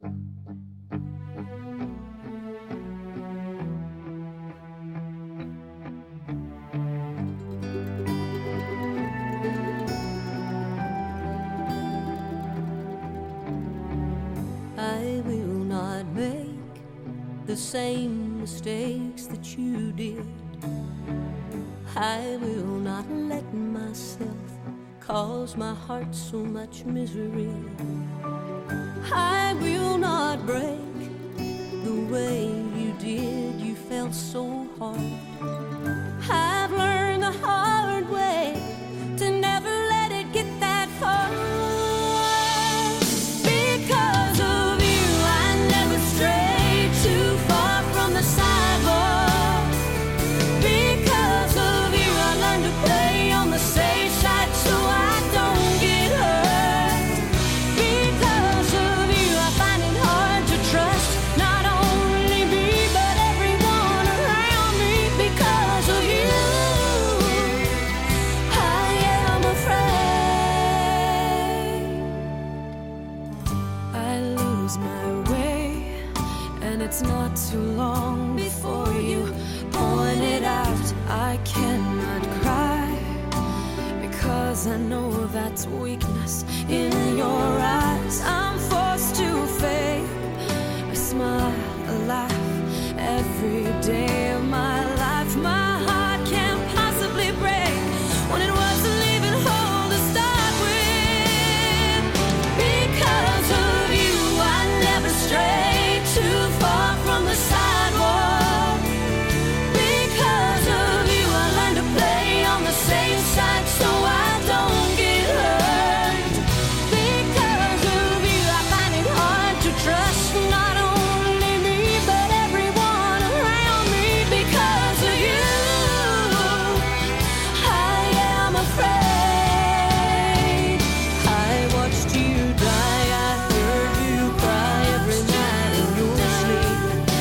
I will not make the same mistakes that you did. I will not let myself cause my heart so much misery. I will not break the way you did. You felt so hard. I've learned the hard way to never let it get that far. Because of you, I never strayed too far from the sidewalk. Because of you, I learned to play on the safe side so I don't get hurt. Because of you, I find it hard to trust not only me but everyone around me. Because of you, I am afraid. I lose my way, and it's not too long before you point it out. I cannot cry because I know that's weakness in your eyes. I'm forced to fake a smile, a laugh every day of my life. My heart can't possibly break when it was leaving home to start with. Because of you, I never strayed too far from the sidewalk. Because of you, I learned to play on the safe side so I don't get hurt. Because of you, I find it hard to trust not only me but everyone around me. Because of you, I am afraid. I watched you die, I heard you cry every night in your sleep.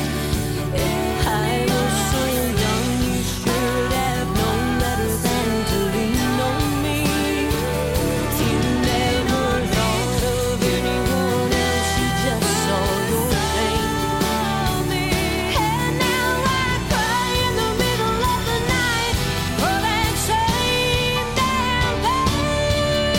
I was so young, you should have known better than to lean on me. You never thought of anyone else, you just saw your pain. And now I cry in the middle of the night for that same damn pain.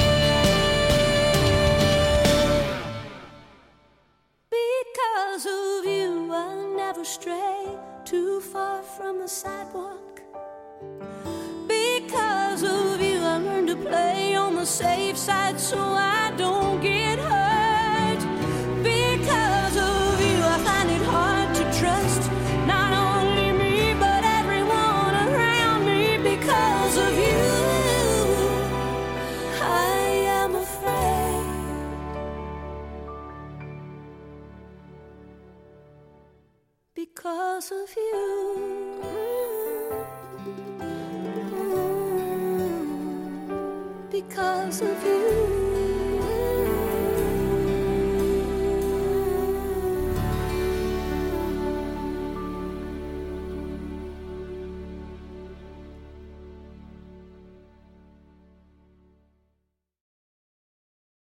Because of you, I'll never stray too far from the sidewalk. Because of you, I learned to play on the safe side so I don't get hurt. Because of you, I find it hard to trust not only me but everyone around me. Because of you, I am afraid. Because of you, because of you.